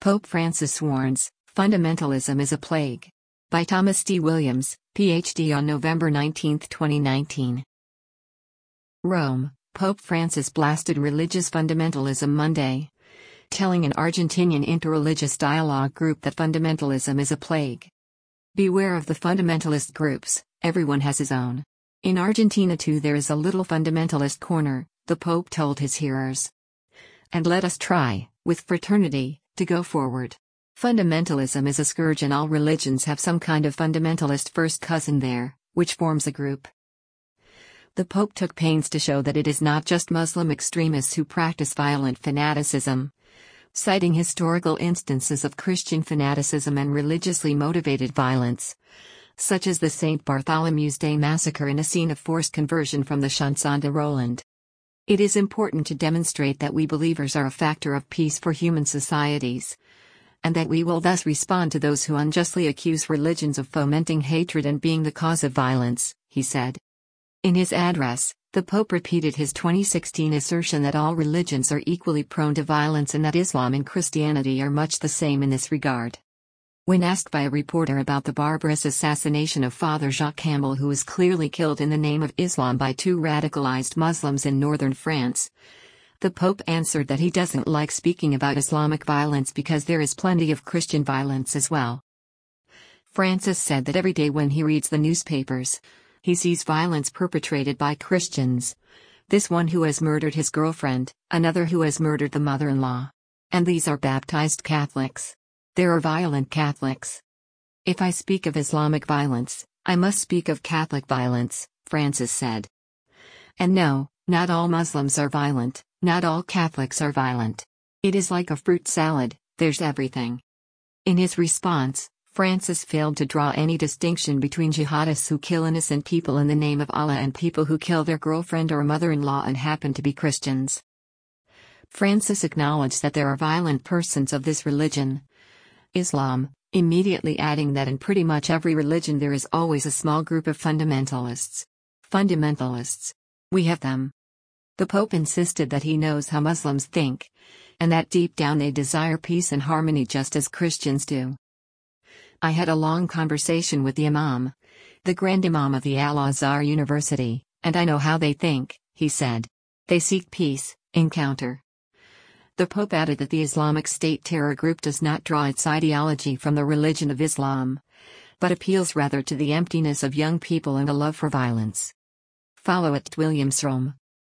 Pope Francis warns, fundamentalism is a plague. By Thomas D. Williams, Ph.D. on November 19, 2019. Rome, Pope Francis blasted religious fundamentalism Monday, telling an Argentinian interreligious dialogue group that fundamentalism is a plague. Beware of the fundamentalist groups, everyone has his own. In Argentina too there is a little fundamentalist corner, the Pope told his hearers. And let us try, with fraternity, to go forward. Fundamentalism is a scourge and all religions have some kind of fundamentalist first cousin there, which forms a group. The Pope took pains to show that it is not just Muslim extremists who practice violent fanaticism, citing historical instances of Christian fanaticism and religiously motivated violence, such as the St. Bartholomew's Day massacre and a scene of forced conversion from the Chanson de Roland. It is important to demonstrate that we believers are a factor of peace for human societies, and that we will thus respond to those who unjustly accuse religions of fomenting hatred and being the cause of violence, he said. In his address, the Pope repeated his 2016 assertion that all religions are equally prone to violence and that Islam and Christianity are much the same in this regard. When asked by a reporter about the barbarous assassination of Father Jacques Campbell, who was clearly killed in the name of Islam by two radicalized Muslims in northern France, the Pope answered that he doesn't like speaking about Islamic violence because there is plenty of Christian violence as well. Francis said that every day when he reads the newspapers, he sees violence perpetrated by Christians. This one who has murdered his girlfriend, another who has murdered the mother-in-law. And these are baptized Catholics. There are violent Catholics. If I speak of Islamic violence, I must speak of Catholic violence, Francis said. And no, not all Muslims are violent, not all Catholics are violent. It is like a fruit salad, there's everything. In his response, Francis failed to draw any distinction between jihadists who kill innocent people in the name of Allah and people who kill their girlfriend or mother-in-law and happen to be Christians. Francis acknowledged that there are violent persons of this religion, Islam, immediately adding that in pretty much every religion there is always a small group of fundamentalists. Fundamentalists. We have them. The Pope insisted that he knows how Muslims think, and that deep down they desire peace and harmony just as Christians do. I had a long conversation with the Imam, the Grand Imam of the Al-Azhar University, and I know how they think, he said. They seek peace, encounter. The Pope added that the Islamic State terror group does not draw its ideology from the religion of Islam, but appeals rather to the emptiness of young people and a love for violence. Follow @WilliamsRome.